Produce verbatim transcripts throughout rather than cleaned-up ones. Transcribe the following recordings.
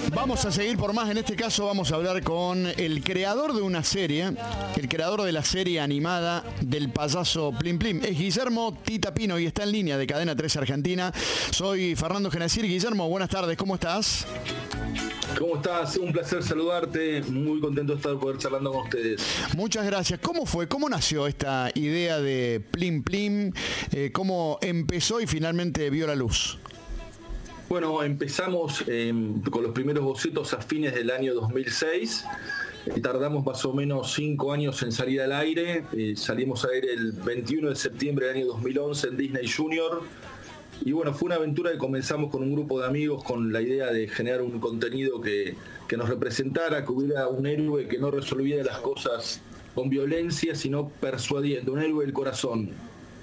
Vamos a seguir por más. En este caso vamos a hablar con el creador de una serie, el creador de la serie animada del payaso Plim Plim. Es Guillermo Tita Pino y está en línea de Cadena tres Argentina. Soy Fernando Genacir. Guillermo, buenas tardes, ¿cómo estás? ¿Cómo estás? Un placer saludarte, muy contento de estar poder charlando con ustedes. Muchas gracias. ¿Cómo fue? ¿Cómo nació esta idea de Plim Plim? Eh, ¿Cómo empezó y finalmente vio la luz? Bueno, empezamos eh, con los primeros bocetos a fines del año dos mil seis. Eh, tardamos más o menos cinco años en salir al aire. Eh, salimos al aire el veintiuno de septiembre del año dos mil once en Disney Junior. Y bueno, fue una aventura que comenzamos con un grupo de amigos con la idea de generar un contenido que, que nos representara, que hubiera un héroe que no resolviera las cosas con violencia, sino persuadiendo, un héroe del corazón.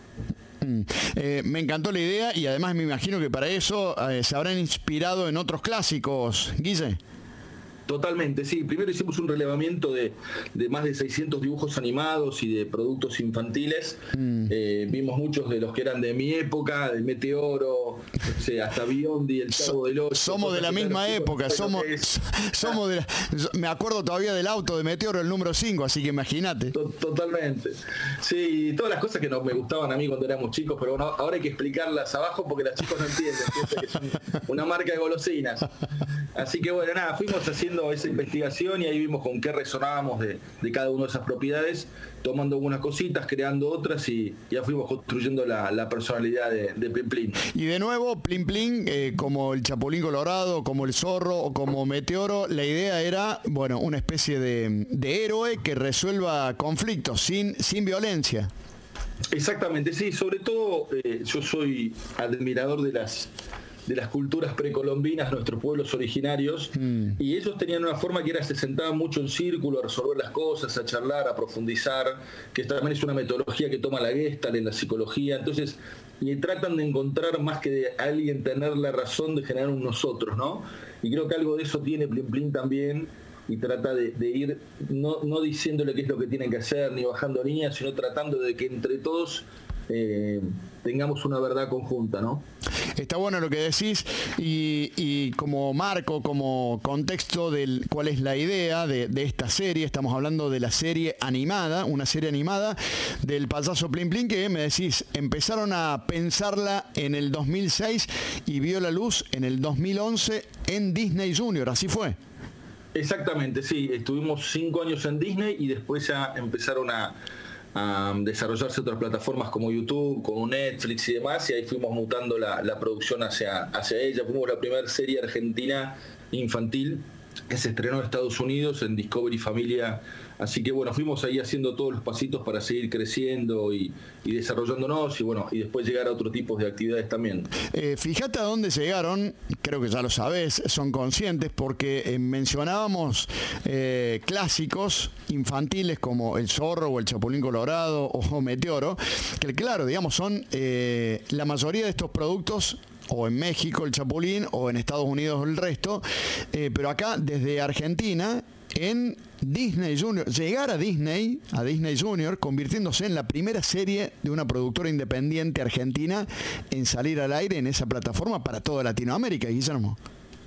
Eh, me encantó la idea y además me imagino que para eso eh, se habrán inspirado en otros clásicos, Guille. Totalmente, sí. Primero hicimos un relevamiento de, de más de seiscientos dibujos animados y de productos infantiles. Mm. Eh, vimos muchos de los que eran de mi época, de Meteoro, no sé, hasta Biondi, El Chavo del Ocho. Somos de la misma época, somos, somos de la, me acuerdo todavía del auto de Meteoro, el número cinco, así que imagínate. Totalmente. Sí, todas las cosas que no me gustaban a mí cuando éramos chicos, pero bueno, ahora hay que explicarlas abajo porque las chicos no entienden, que son una marca de golosinas. Así que bueno, nada, fuimos haciendo esa investigación y ahí vimos con qué resonábamos de, de cada una de esas propiedades, tomando algunas cositas, creando otras y ya fuimos construyendo la, la personalidad de, de Plim Plim. Y de nuevo, Plim Plim, eh, como el Chapulín Colorado, como el Zorro o como Meteoro, la idea era, bueno, una especie de, de héroe que resuelva conflictos sin, sin violencia. Exactamente, sí, sobre todo eh, yo soy admirador de las de las culturas precolombinas, nuestros pueblos originarios, mm. y ellos tenían una forma que era, se sentaban mucho en círculo a resolver las cosas, a charlar, a profundizar, que también es una metodología que toma la Gestalt en la psicología, entonces, y tratan de encontrar más que de alguien tener la razón de generar un nosotros, ¿no? Y creo que algo de eso tiene Plim Plim también, y trata de, de ir, no, no diciéndole qué es lo que tienen que hacer, ni bajando líneas, sino tratando de que entre todos eh, tengamos una verdad conjunta, ¿no? Está bueno lo que decís y, y como marco, como contexto de cuál es la idea de, de esta serie, estamos hablando de la serie animada, una serie animada del payaso Plim Plim que me decís, empezaron a pensarla en el dos mil seis y vio la luz en el dos mil once en Disney Junior, ¿así fue? Exactamente, sí, estuvimos cinco años en Disney y después ya empezaron a a desarrollarse otras plataformas como YouTube, como Netflix y demás, y ahí fuimos mutando la, la producción hacia, hacia ella. Fuimos la primera serie argentina infantil que se estrenó en Estados Unidos en Discovery Familia, así que bueno, fuimos ahí haciendo todos los pasitos para seguir creciendo y, y desarrollándonos y bueno, y después llegar a otro tipo de actividades también. Eh, fíjate a dónde llegaron, creo que ya lo sabés, son conscientes porque eh, mencionábamos eh, clásicos infantiles como El Zorro o El Chapulín Colorado o Meteoro, que claro, digamos, son eh, la mayoría de estos productos o en México el Chapulín, o en Estados Unidos el resto, eh, pero acá desde Argentina, en Disney Junior, llegar a Disney, a Disney Junior, convirtiéndose en la primera serie de una productora independiente argentina en salir al aire en esa plataforma para toda Latinoamérica, Guillermo.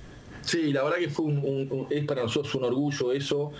Sí, la verdad que fue un, un, un, es para nosotros un orgullo eso.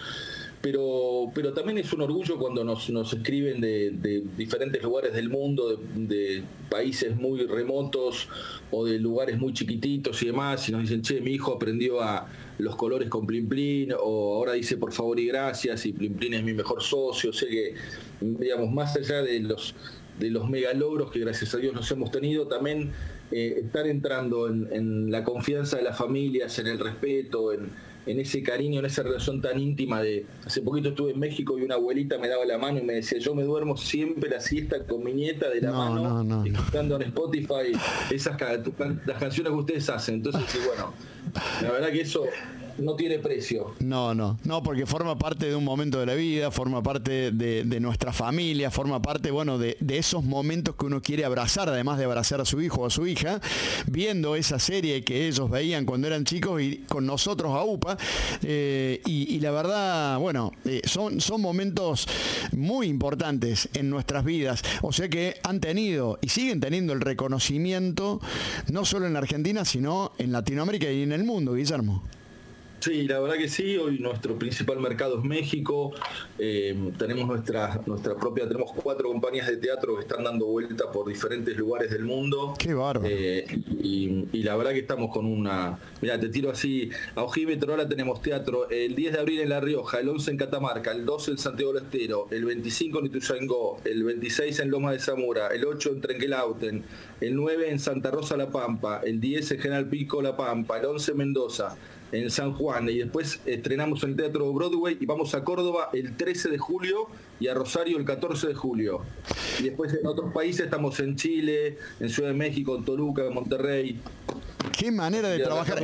Pero, pero también es un orgullo cuando nos, nos escriben de, de diferentes lugares del mundo, de, de países muy remotos o de lugares muy chiquititos y demás, y nos dicen, che, mi hijo aprendió a los colores con Plim Plim, o ahora dice por favor y gracias, y Plim Plim es mi mejor socio. O sea que, digamos, más allá de los, de los megalogros que gracias a Dios nos hemos tenido, también eh, estar entrando en, en la confianza de las familias, en el respeto, en en ese cariño, en esa relación tan íntima de... Hace poquito estuve en México y una abuelita me daba la mano y me decía, yo me duermo siempre la siesta con mi nieta de la no, mano, no, no, escuchando no. en Spotify esas las canciones que ustedes hacen. Entonces, bueno, la verdad que eso no tiene precio. No, no, no, porque forma parte de un momento de la vida, forma parte de, de nuestra familia, forma parte, bueno, de, de esos momentos que uno quiere abrazar, además de abrazar a su hijo o a su hija, viendo esa serie que ellos veían cuando eran chicos y con nosotros a UPA, eh, y, y la verdad, bueno, eh, son, son momentos muy importantes en nuestras vidas, o sea que han tenido y siguen teniendo el reconocimiento, no solo en la Argentina, sino en Latinoamérica y en el mundo, Guillermo. Sí, la verdad que sí, hoy nuestro principal mercado es México, eh, tenemos nuestra, nuestra propia, tenemos cuatro compañías de teatro que están dando vuelta por diferentes lugares del mundo. Qué bárbaro. Eh, y, y la verdad que estamos con una, mira, te tiro así, a ojímetro ahora tenemos teatro el diez de abril en La Rioja, el once en Catamarca, el doce en Santiago del Estero, el veinticinco en Ituzaingó, el veintiséis en Loma de Zamora, el ocho en Trenquelauten, el nueve en Santa Rosa La Pampa, el diez en General Pico La Pampa, el once en Mendoza, en San Juan, y después estrenamos en el Teatro Broadway y vamos a Córdoba el trece de julio y a Rosario el catorce de julio. Y después en otros países estamos en Chile, en Ciudad de México, en Toluca, en Monterrey. Qué manera de trabajar.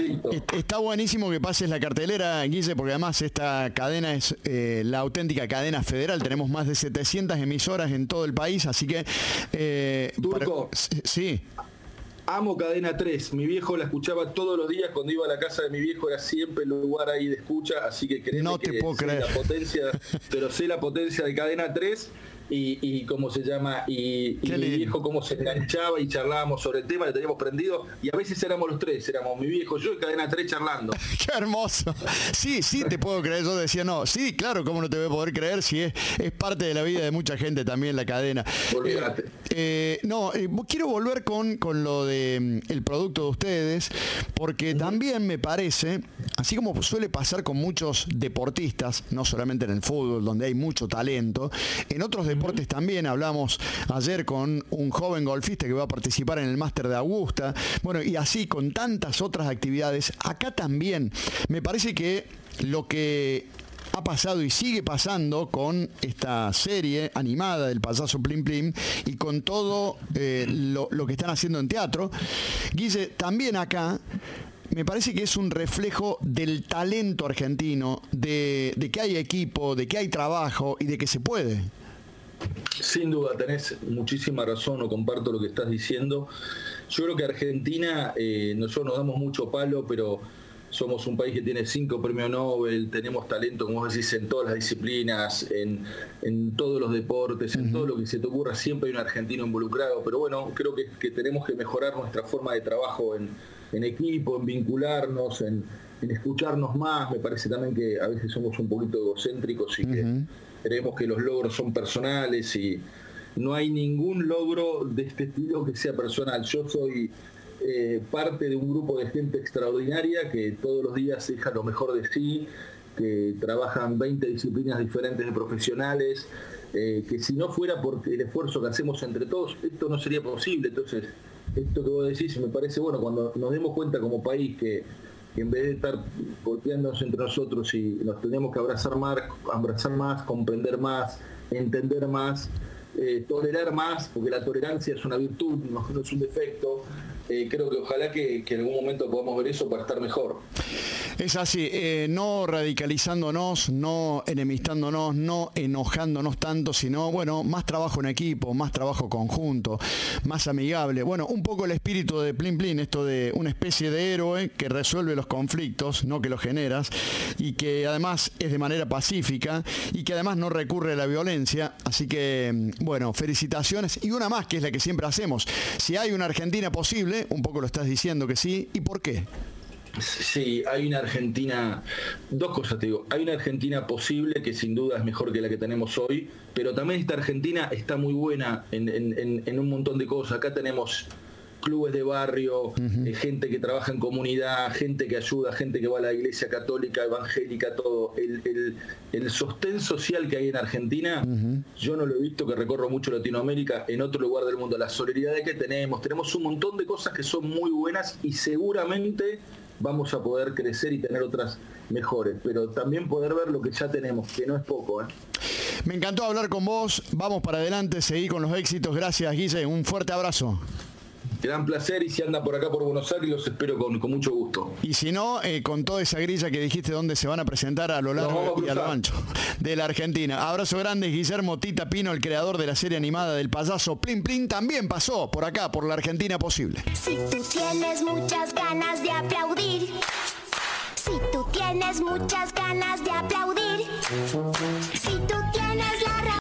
Está buenísimo que pases la cartelera, Guille, porque además esta cadena es eh, la auténtica cadena federal. Tenemos más de setecientas emisoras en todo el país, así que... Eh, Turco. Para, sí. Amo Cadena tres, mi viejo la escuchaba todos los días, cuando iba a la casa de mi viejo era siempre el lugar ahí de escucha, así que créeme no te que puedo sé creer. la potencia, pero sé la potencia de Cadena tres y, y cómo se llama, y, y mi viejo cómo se enganchaba y charlábamos sobre el tema, le teníamos prendido, y a veces éramos los tres, éramos mi viejo, yo y Cadena tres charlando. Qué hermoso. Sí, sí te puedo creer, yo decía, no, sí, claro, cómo no te voy a poder creer si es, es parte de la vida de mucha gente también la cadena. Olvídate. Eh, eh, no, eh, quiero volver con, con lo de el producto de ustedes, porque también me parece, así como suele pasar con muchos deportistas, no solamente en el fútbol, donde hay mucho talento, en otros deportes también. Hablamos ayer con un joven golfista que va a participar en el Máster de Augusta, bueno, y así con tantas otras actividades. Acá también me parece que lo que ha pasado y sigue pasando con esta serie animada del payaso Plim Plim y con todo eh, lo, lo que están haciendo en teatro, Guille, también acá me parece que es un reflejo del talento argentino, de, de que hay equipo, de que hay trabajo y de que se puede. Sin duda, tenés muchísima razón, o comparto lo que estás diciendo. Yo creo que Argentina, eh, nosotros nos damos mucho palo, pero somos un país que tiene cinco premios Nobel, tenemos talento, como vos decís, en todas las disciplinas, en, en todos los deportes, en uh-huh. todo lo que se te ocurra, siempre hay un argentino involucrado. Pero bueno, creo que, que tenemos que mejorar nuestra forma de trabajo en, en equipo, en vincularnos, en, en escucharnos más. Me parece también que a veces somos un poquito egocéntricos y uh-huh. que creemos que los logros son personales y no hay ningún logro de este estilo que sea personal. Yo soy eh, parte de un grupo de gente extraordinaria que todos los días deja lo mejor de sí, que trabajan veinte disciplinas diferentes de profesionales, eh, que si no fuera por el esfuerzo que hacemos entre todos, esto no sería posible. Entonces, esto que vos decís me parece bueno, cuando nos demos cuenta como país que que en vez de estar golpeándonos entre nosotros y nos tenemos que abrazar más, abrazar más, comprender más, entender más, eh, tolerar más, porque la tolerancia es una virtud, no, no es un defecto. Eh, creo que ojalá que, que en algún momento podamos ver eso para estar mejor. Es así, eh, no radicalizándonos, no enemistándonos, no enojándonos tanto, sino, bueno, más trabajo en equipo, más trabajo conjunto, más amigable. Bueno, un poco el espíritu de Plim Plim, esto de una especie de héroe que resuelve los conflictos, no que los generas, y que además es de manera pacífica y que además no recurre a la violencia. Así que, bueno, felicitaciones. Y una más, que es la que siempre hacemos. Si hay una Argentina posible, un poco lo estás diciendo que sí, ¿y por qué? Sí, hay una Argentina, dos cosas te digo, hay una Argentina posible que sin duda es mejor que la que tenemos hoy, pero también esta Argentina está muy buena en, en, en un montón de cosas. Acá tenemos clubes de barrio, uh-huh. eh, gente que trabaja en comunidad, gente que ayuda, gente que va a la iglesia católica, evangélica, todo. El, el, el sostén social que hay en Argentina, uh-huh. yo no lo he visto, que recorro mucho Latinoamérica, en otro lugar del mundo. La solidaridad que tenemos, tenemos un montón de cosas que son muy buenas y seguramente vamos a poder crecer y tener otras mejores, pero también poder ver lo que ya tenemos, que no es poco, ¿eh? Me encantó hablar con vos, vamos para adelante, seguí con los éxitos. Gracias, Guille, un fuerte abrazo. Gran placer, y si anda por acá por Buenos Aires los espero con, con mucho gusto. Y si no, eh, con toda esa grilla que dijiste, donde se van a presentar a lo largo y a lo ancho de la Argentina. Abrazo grande. Guillermo Tita Pino, el creador de la serie animada del payaso Plim Plim, también pasó por acá, por la Argentina posible. Si tú tienes muchas ganas de aplaudir, si tú tienes muchas ganas de aplaudir, si tú tienes la